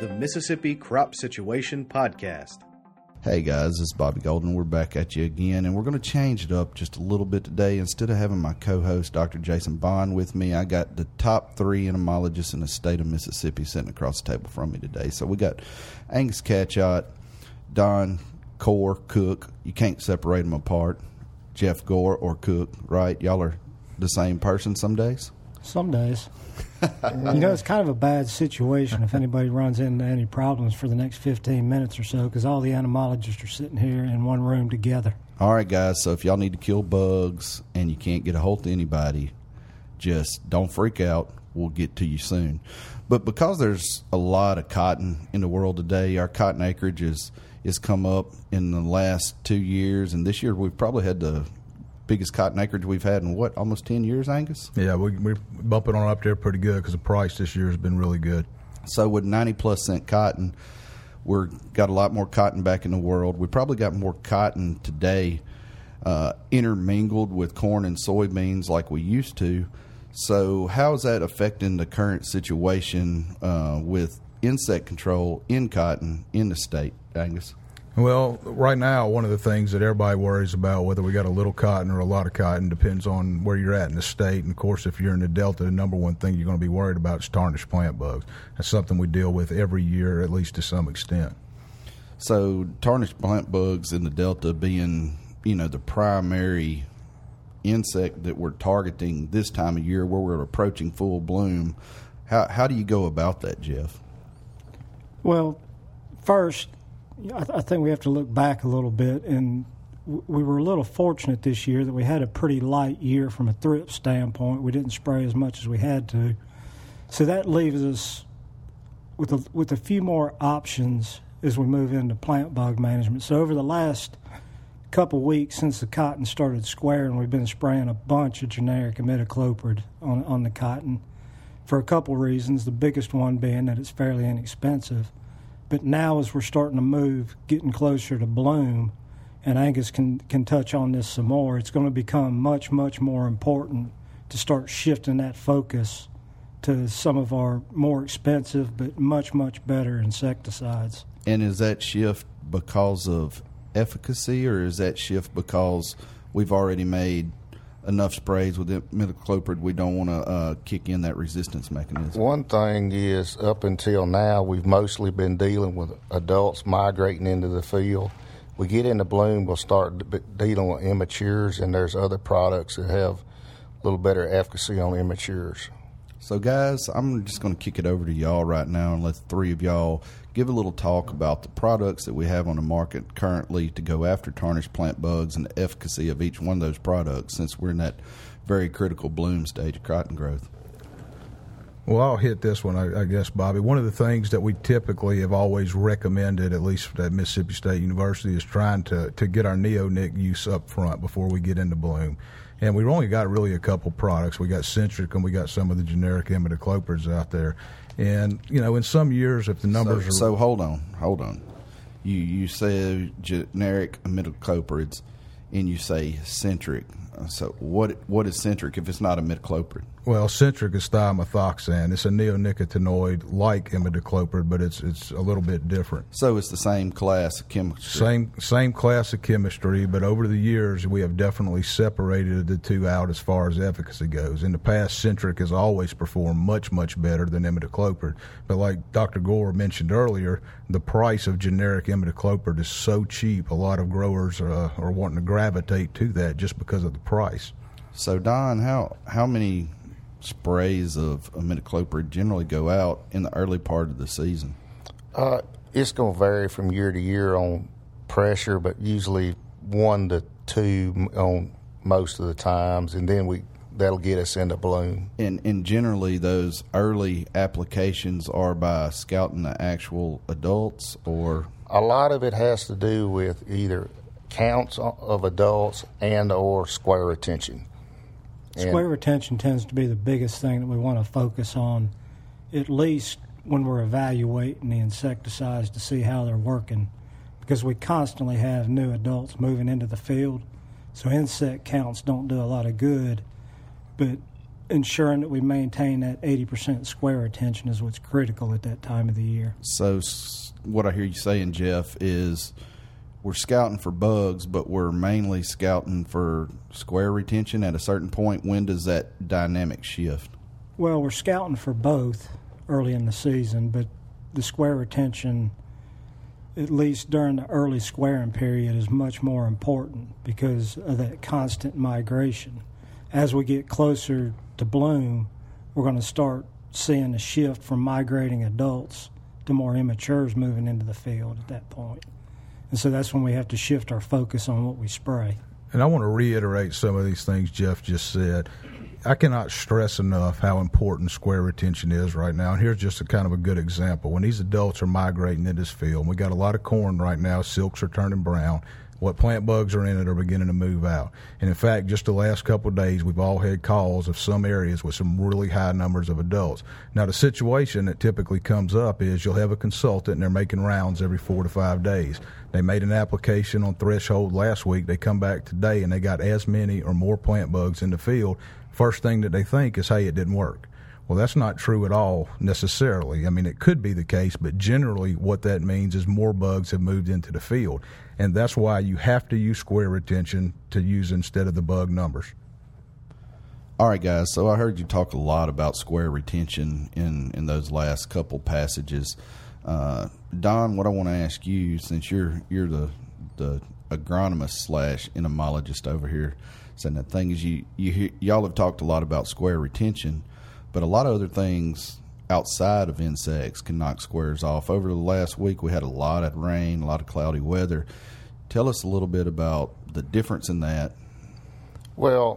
the Mississippi Crop Situation Podcast. Hey guys, this is Bobby Golden. We're back at you again, and we're going to change it up just a little bit today. Instead of having my co-host, Dr. Jason Bond, with me, I got the top 3 entomologists in the state of Mississippi sitting across the table from me today. So we got Angus Catchot, Don Core Cook. You can't separate them apart. Jeff Gore or Cook, right? Y'all are the same person some days? Some days. It's kind of a bad situation if anybody runs into any problems for the next 15 minutes or so, because all the entomologists are sitting here in one room together. All right, guys, so if y'all need to kill bugs and you can't get a hold of anybody, just don't freak out. We'll get to you soon. But because there's a lot of cotton in the world today, our cotton acreage is come up in the last 2 years, and this year we've probably had the biggest cotton acreage we've had in, almost 10 years, Angus? Yeah, we're bumping on up there pretty good because the price this year has been really good. So with 90-plus cent cotton, we've got a lot more cotton back in the world. We probably got more cotton today intermingled with corn and soybeans like we used to. So how is that affecting the current situation with insect control in cotton in the state, Angus? Well, right now, one of the things that everybody worries about, whether we got a little cotton or a lot of cotton, depends on where you're at in the state. And, of course, if you're in the Delta, the number one thing you're going to be worried about is tarnished plant bugs. That's something we deal with every year, at least to some extent. So tarnished plant bugs in the Delta being, the primary insect that we're targeting this time of year where we're approaching full bloom, how do you go about that, Jeff? Well, first, I think we have to look back a little bit, and we were a little fortunate this year that we had a pretty light year from a thrip standpoint. We didn't spray as much as we had to. So that leaves us with a few more options as we move into plant bug management. So over the last couple weeks since the cotton started squaring, we've been spraying a bunch of generic imidacloprid on the cotton for a couple reasons, the biggest one being that it's fairly inexpensive. But now as we're starting to move, getting closer to bloom, and Angus can touch on this some more, it's going to become much, much more important to start shifting that focus to some of our more expensive but much, much better insecticides. And is that shift because of efficacy, or is that shift because we've already made enough sprays with imidacloprid we don't want to kick in that resistance mechanism? One thing is, up until now, we've mostly been dealing with adults migrating into the field. We get into bloom, we'll start dealing with immatures, and there's other products that have a little better efficacy on immatures. So, guys, I'm just going to kick it over to y'all right now and let the three of y'all give a little talk about the products that we have on the market currently to go after tarnished plant bugs and the efficacy of each one of those products, since we're in that very critical bloom stage of cotton growth. Well, I'll hit this one, I guess, Bobby. One of the things that we typically have always recommended, at least at Mississippi State University, is trying to get our neonic use up front before we get into bloom. And we've only got really a couple products. We got Centric and we got some of the generic imidacloprids out there. And, in some years, if the numbers are... So hold on. You say generic imidacloprids and you say Centric. So what is Centric if it's not imidacloprid? Well, Centric is thiamethoxam. It's a neonicotinoid like imidacloprid, but it's a little bit different. So it's the same class of chemistry. Same class of chemistry, but over the years we have definitely separated the two out as far as efficacy goes. In the past, Centric has always performed much, much better than imidacloprid. But like Dr. Gore mentioned earlier, the price of generic imidacloprid is so cheap, a lot of growers are wanting to gravitate to that just because of the price. So, Don, how many sprays of imidacloprid generally go out in the early part of the season? It's going to vary from year to year on pressure, but usually 1 to 2 on most of the times, and then that'll get us into bloom. And generally those early applications are by scouting the actual adults, or? A lot of it has to do with either counts of adults and or square retention. Square retention tends to be the biggest thing that we want to focus on, at least when we're evaluating the insecticides to see how they're working, because we constantly have new adults moving into the field, so insect counts don't do a lot of good. But ensuring that we maintain that 80% square retention is what's critical at that time of the year. So what I hear you saying, Jeff, is we're scouting for bugs, but we're mainly scouting for square retention at a certain point. When does that dynamic shift? Well, we're scouting for both early in the season, but the square retention, at least during the early squaring period, is much more important because of that constant migration. As we get closer to bloom, we're going to start seeing a shift from migrating adults to more immatures moving into the field at that point. And so that's when we have to shift our focus on what we spray. And I want to reiterate some of these things Jeff just said. I cannot stress enough how important square retention is right now. And here's just a kind of a good example. When these adults are migrating in this field, and we got a lot of corn right now, silks are turning brown, what plant bugs are in it are beginning to move out. And in fact, just the last couple of days, we've all had calls of some areas with some really high numbers of adults. Now, the situation that typically comes up is you'll have a consultant and they're making rounds every 4 to 5 days. They made an application on threshold last week. They come back today and they got as many or more plant bugs in the field. First thing that they think is, hey, it didn't work. Well, that's not true at all necessarily. I mean, it could be the case, but generally what that means is more bugs have moved into the field. And that's why you have to use square retention to use instead of the bug numbers. All right, guys, so I heard you talk a lot about square retention in those last couple passages. Don, what I want to ask you, since you're the agronomist / entomologist over here, saying that thing is y'all have talked a lot about square retention, but a lot of other things outside of insects can knock squares off. Over the last week, we had a lot of rain, a lot of cloudy weather. Tell us a little bit about the difference in that. Well,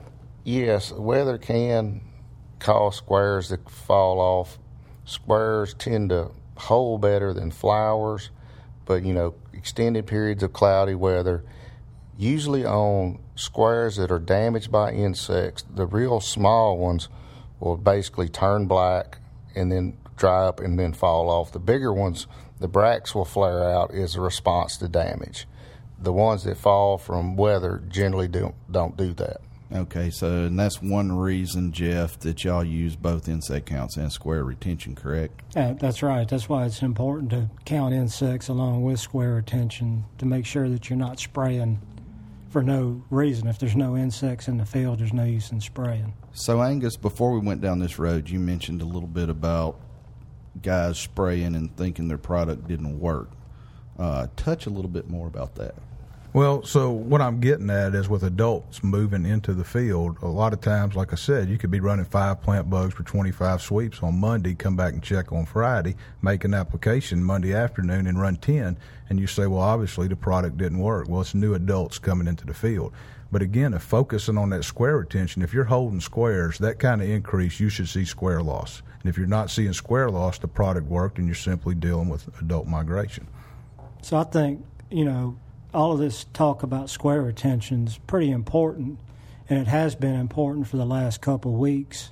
yes, weather can cause squares to fall off. Squares tend to hold better than flowers, but, extended periods of cloudy weather, usually on squares that are damaged by insects, the real small ones will basically turn black and then dry up and then fall off. The bigger ones, the bracts will flare out as a response to damage. The ones that fall from weather generally don't do that. Okay, and that's one reason, Jeff, that y'all use both insect counts and square retention, correct? That's right. That's why it's important to count insects along with square retention to make sure that you're not spraying for no reason. If there's no insects in the field, there's no use in spraying. So, Angus, before we went down this road, you mentioned a little bit about guys spraying and thinking their product didn't work. Touch a little bit more about that. Well, so what I'm getting at is with adults moving into the field, a lot of times, like I said, you could be running 5 plant bugs for 25 sweeps on Monday, come back and check on Friday, make an application Monday afternoon and run 10, and you say, well, obviously the product didn't work. Well, it's new adults coming into the field. But again, if focusing on that square retention, if you're holding squares, that kind of increase, you should see square loss. And if you're not seeing square loss, the product worked and you're simply dealing with adult migration. So I think, all of this talk about square retention is pretty important, and it has been important for the last couple of weeks.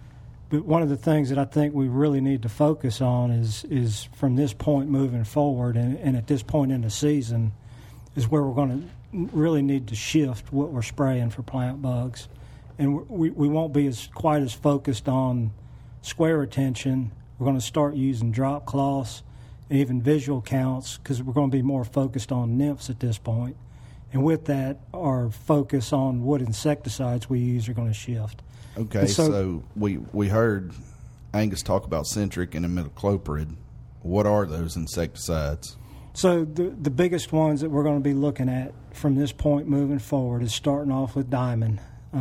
But one of the things that I think we really need to focus on is from this point moving forward, and at this point in the season, is where we're going to really need to shift what we're spraying for plant bugs. And we won't be quite as focused on square retention. We're going to start using drop cloths and even visual counts because we're going to be more focused on nymphs at this point. And with that, our focus on what insecticides we use are going to shift. Okay, so we heard Angus talk about Centric and imidacloprid. What are those insecticides? So the biggest ones that we're going to be looking at from this point moving forward is starting off with Diamond,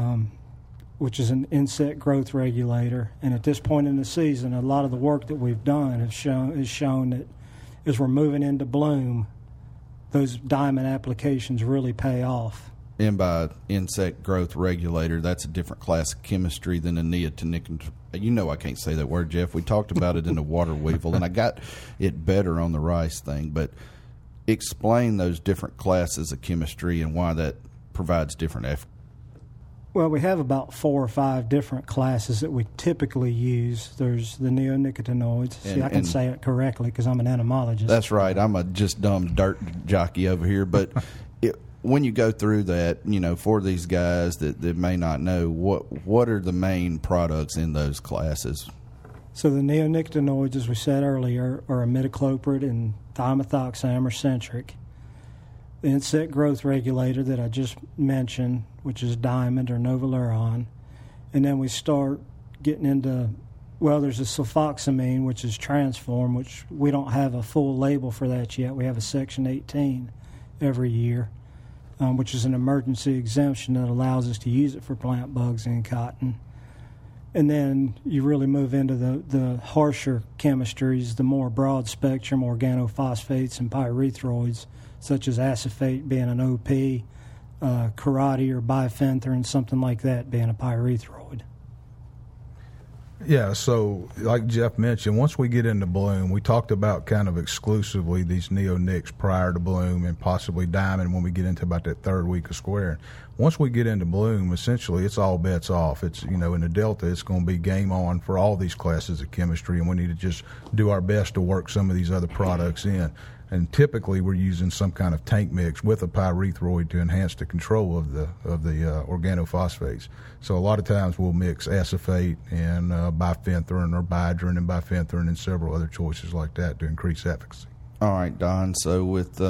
which is an insect growth regulator. And at this point in the season, a lot of the work that we've done has shown that as we're moving into bloom, those Diamond applications really pay off. And by insect growth regulator, that's a different class of chemistry than a neonicotinoid. I can't say that word, Jeff. We talked about it in the water weevil, and I got it better on the rice thing. But explain those different classes of chemistry and why that provides different effort. Well, we have about 4 or 5 different classes that we typically use. There's the neonicotinoids. See, I can say it correctly because I'm an entomologist. That's right. I'm a just dumb dirt jockey over here. But when you go through that, for these guys that may not know, what are the main products in those classes? So the neonicotinoids, as we said earlier, are imidacloprid and thiamethoxam or Centric. The insect growth regulator that I just mentioned, which is Diamond or Novaluron. And then we start getting into, there's a sulfoxamine, which is Transform, which we don't have a full label for that yet. We have a Section 18 every year, which is an emergency exemption that allows us to use it for plant bugs in cotton. And then you really move into the harsher chemistries, the more broad spectrum organophosphates and pyrethroids, such as acephate being an OP, karate or bifenthrin, something like that being a pyrethroid. Yeah, so like Jeff mentioned, once we get into bloom, we talked about kind of exclusively these neonics prior to bloom and possibly diamond when we get into about that third week of squaring. Once we get into bloom, essentially it's all bets off. It's, in the Delta, it's going to be game on for all these classes of chemistry, and we need to just do our best to work some of these other products in. And typically we're using some kind of tank mix with a pyrethroid to enhance the control of the organophosphates. So a lot of times we'll mix acephate and bifenthrin or Bidrin and bifenthrin and several other choices like that to increase efficacy. All right, Don. So with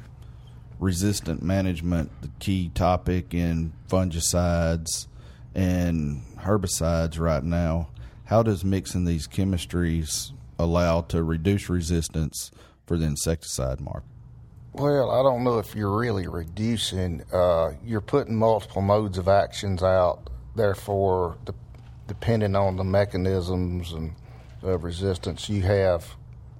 resistant management, the key topic in fungicides and herbicides right now, how does mixing these chemistries allow to reduce resistance for the insecticide market? Well, I don't know if you're really reducing. You're putting multiple modes of actions out. Therefore, depending on the mechanisms and of resistance, you have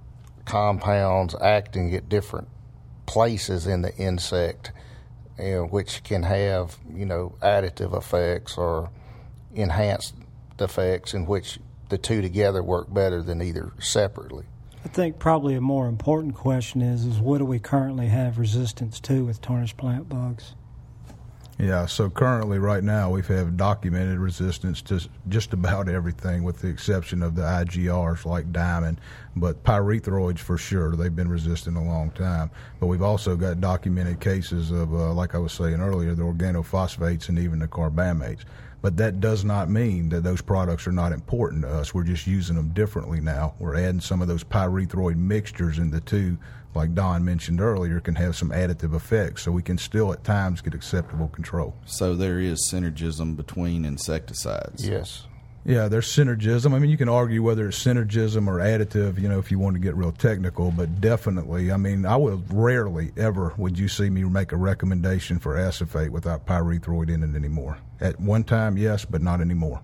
compounds acting at different places in the insect, which can have, additive effects or enhanced effects in which the two together work better than either separately. I think probably a more important question is what do we currently have resistance to with tarnished plant bugs? Yeah, so currently right now we have documented resistance to just about everything with the exception of the IGRs like Diamond, but pyrethroids for sure, they've been resistant a long time. But we've also got documented cases of, like I was saying earlier, the organophosphates and even the carbamates. But that does not mean that those products are not important to us. We're just using them differently now. We're adding some of those pyrethroid mixtures in the two, like Don mentioned earlier, can have some additive effects. So we can still at times get acceptable control. So there is synergism between insecticides. Yes. Yeah, there's synergism. I mean, you can argue whether it's synergism or additive, if you want to get real technical, but definitely, I will rarely ever would you see me make a recommendation for acephate without pyrethroid in it anymore. At one time, yes, but not anymore.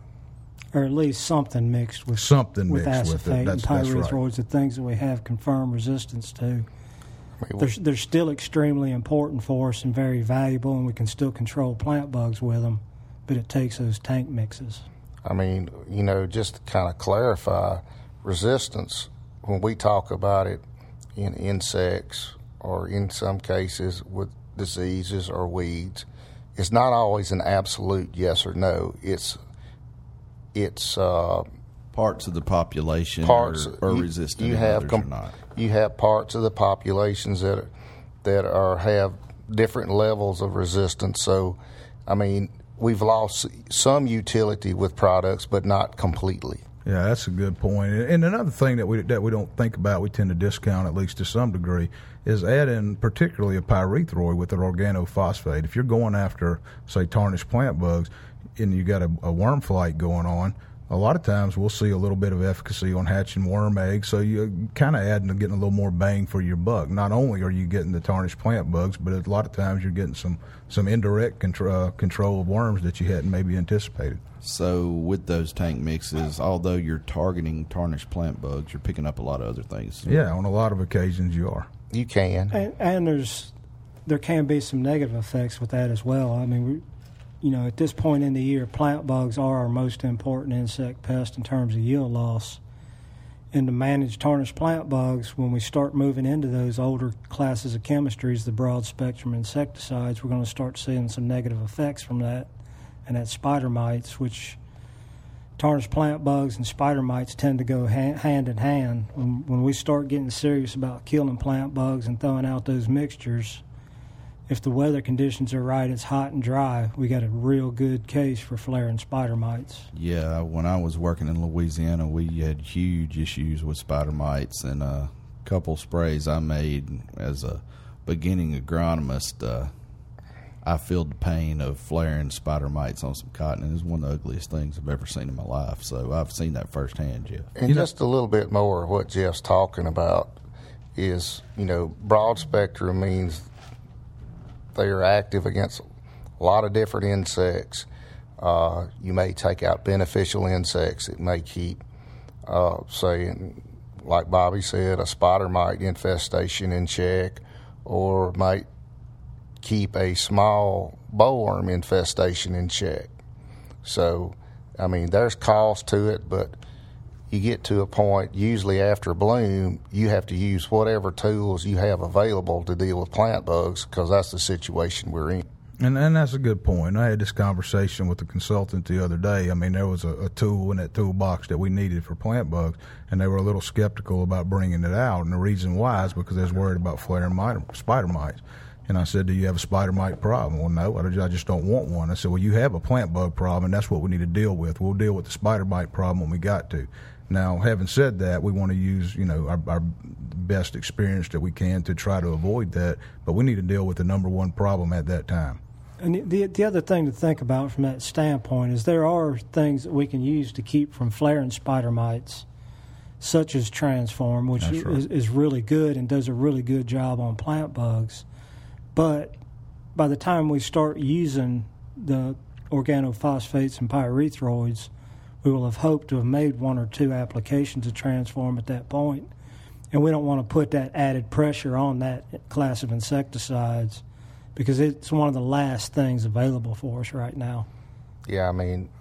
Or at least something mixed with acephate and pyrethroids, right. The things that we have confirmed resistance to. They're still extremely important for us and very valuable, and we can still control plant bugs with them, but it takes those tank mixes. Just to kind of clarify, resistance, when we talk about it in insects or in some cases with diseases or weeds, it's not always an absolute yes or no. It's parts of the population are resistant and others are not. You have parts of the populations that have different levels of resistance. So, we've lost some utility with products, but not completely. Yeah, that's a good point. And another thing that we don't think about, we tend to discount at least to some degree, is adding particularly a pyrethroid with an organophosphate. If you're going after, say, tarnished plant bugs, and you got a worm flight going on, a lot of times we'll see a little bit of efficacy on hatching worm eggs, so you're kind of getting a little more bang for your buck. Not only are you getting the tarnished plant bugs, but a lot of times you're getting some indirect control of worms that you hadn't maybe anticipated. So with those tank mixes, although you're targeting tarnished plant bugs, you're picking up a lot of other things. Yeah, on a lot of occasions you are. You can. And there can be some negative effects with that as well. At this point in the year, plant bugs are our most important insect pest in terms of yield loss. And to manage tarnished plant bugs, when we start moving into those older classes of chemistries, the broad spectrum insecticides, we're going to start seeing some negative effects from that. And that's spider mites, which tarnished plant bugs and spider mites tend to go hand in hand. When we start getting serious about killing plant bugs and throwing out those mixtures, if the weather conditions are right, it's hot and dry, we got a real good case for flaring spider mites. Yeah, when I was working in Louisiana, we had huge issues with spider mites, and a couple sprays I made as a beginning agronomist, I feel the pain of flaring spider mites on some cotton, and it's one of the ugliest things I've ever seen in my life. So I've seen that firsthand, Jeff. And just a little bit more of what Jeff's talking about is, broad spectrum means they are active against a lot of different insects. You may take out beneficial insects. It may keep, like Bobby said, a spider mite infestation in check, or might keep a small bollworm infestation in check. So, there's cost to it, but you get to a point, usually after bloom, you have to use whatever tools you have available to deal with plant bugs, because that's the situation we're in. And that's a good point. I had this conversation with the consultant the other day. There was a tool in that toolbox that we needed for plant bugs, and they were a little skeptical about bringing it out. And the reason why is because they was worried about flaring spider mites. And I said, do you have a spider mite problem? Well, no, I just don't want one. I said, well, you have a plant bug problem, and that's what we need to deal with. We'll deal with the spider mite problem when we got to. Now, having said that, we want to use, our best experience that we can to try to avoid that, but we need to deal with the number one problem at that time. And the other thing to think about from that standpoint is there are things that we can use to keep from flaring spider mites, such as Transform, which is really good and does a really good job on plant bugs. But by the time we start using the organophosphates and pyrethroids, we will have hoped to have made one or two applications of Transform at that point. And we don't want to put that added pressure on that class of insecticides, because it's one of the last things available for us right now. Yeah,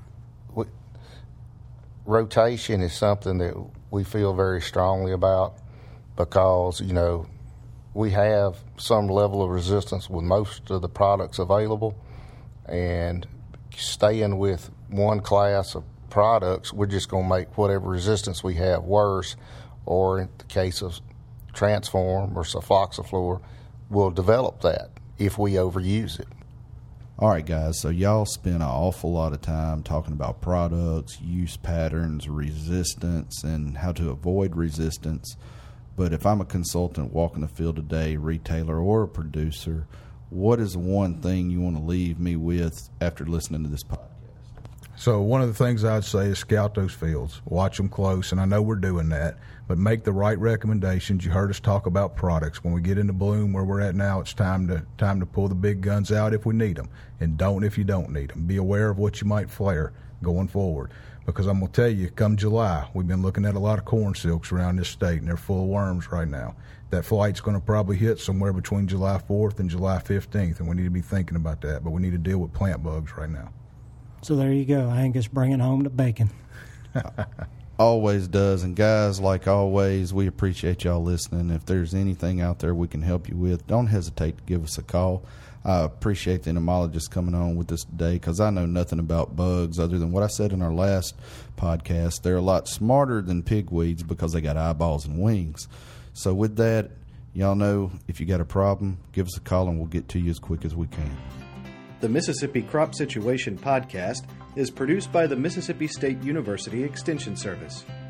rotation is something that we feel very strongly about, because, we have some level of resistance with most of the products available, and staying with one class of products, we're just going to make whatever resistance we have worse, or in the case of Transform or sulfoxaflor, we'll develop that if we overuse it. All right, guys, so y'all spend an awful lot of time talking about products, use patterns, resistance, and how to avoid resistance. But if I'm a consultant walking the field today, retailer or a producer, what is the one thing you want to leave me with after listening to this podcast? So one of the things I'd say is scout those fields, watch them close, and I know we're doing that, but make the right recommendations. You heard us talk about products. When we get into bloom where we're at now, it's time to pull the big guns out if we need them, and don't if you don't need them. Be aware of what you might flare going forward, because I'm going to tell you, come July, we've been looking at a lot of corn silks around this state, and they're full of worms right now. That flight's going to probably hit somewhere between July 4th and July 15th, and we need to be thinking about that, but we need to deal with plant bugs right now. So there you go, Angus bringing home the bacon. Always does. And guys, like always, we appreciate y'all listening. If there's anything out there we can help you with, don't hesitate to give us a call. I appreciate the entomologist coming on with us today, because I know nothing about bugs other than what I said in our last podcast. They're a lot smarter than pigweeds because they got eyeballs and wings. So with that, y'all know, if you got a problem, give us a call and we'll get to you as quick as we can. The Mississippi Crop Situation Podcast is produced by the Mississippi State University Extension Service.